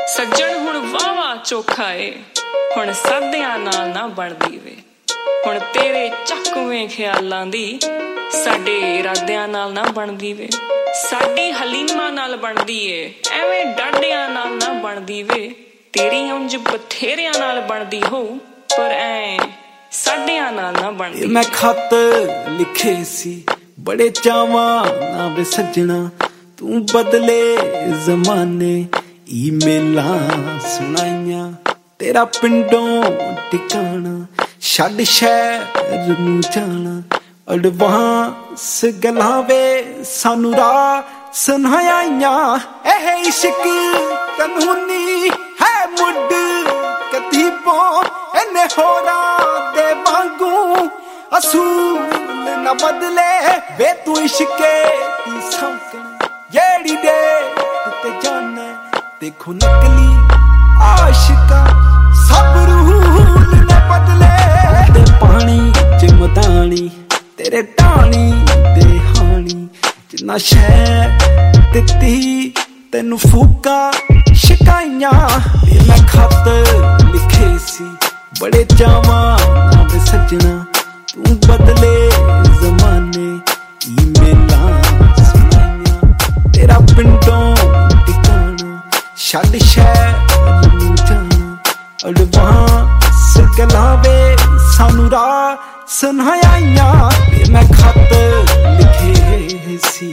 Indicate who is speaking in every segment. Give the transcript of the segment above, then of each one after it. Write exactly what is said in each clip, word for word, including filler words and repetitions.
Speaker 1: सज्जण हुण वावा चोखा ए हुण सादियां नाल ना बनदी वे हुण तेरे चकवें ख्यालां दी साडे इरादियां नाल ना बनदी वे साडी हलीमा नाल बनदी ए एवें डाडियां नाल ना बनदी वे तेरी उंज बथेरियां नाल बनदी हो पर ऐ साडियां नाल ना बनदी।
Speaker 2: मैं खत लिखे सी बड़े चावां ना वे सज्जणा तू बदले जमाने ईमेलां सुनाइयां तेरा पिंडों टिकाना छड्ड शहर नूं जाना एडवांस गल्लां वे सानू राह सुनाइयां एह इश्क कानूनी है मुड कतीबों इन्ने होरां दे वांगू असूल न बदले वे तू इश्के दी सौकन जेड़ी दे ते जाने देखो नकली आशिका सब रूल ने बदले ते पानी च मदानी तेरे टाणी दे हानी जिन्ना शह दित्ती तेनू फूका शिकाइयां मैं खत लिखे सी बड़े चावां ना वे सज्जणा तू बदले जमाने ईमेलां सुनाइयां तेरा पिंडों टिकाना छड्ड शहर नूं जाना एडवांस गल्लां वे सानू राह सुनाइयां मैं खत लिखे सी।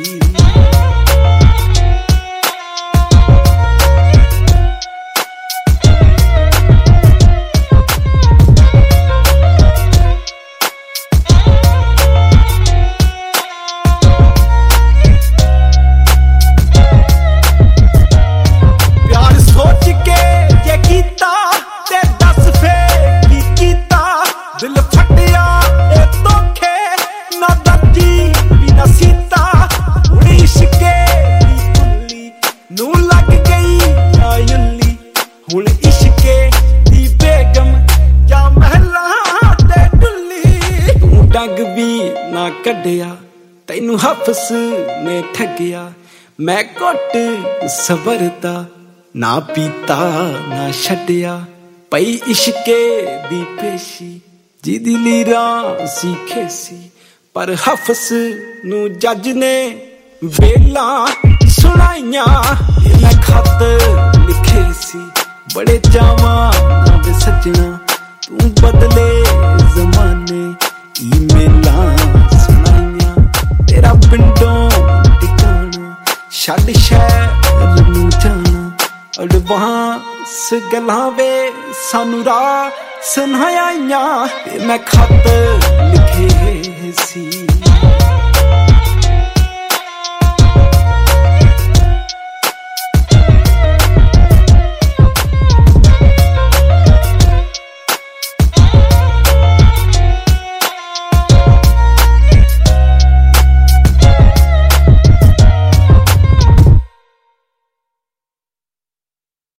Speaker 2: दिल फटिया ए धोखे ना दर्जी भी ना सीता हुण इश्के दी कुल्ली नू लग गई आयुल्ली हुण इश्के दी बेगम या महला दे डुल्ली तू डंग भी ना कढिया तैनू हफस ने ठगिया मैं घुट सबरदा ना पीता ना छड्डिया पई इश्के दी पेशी जिदी लीरा सीखे सी पर हफस नू जज ने वेला सुनाइयां मैं खत लिखे सी बड़े चावां ना वे सज्जणा तू बदले जमाने ईमेलां सुनाइयां तेरा पिंडों टिकाना छड्ड शहर नूं जाना एडवांस गल्लां वे सानू राह सुनाइयां मैं खत लिखे सी।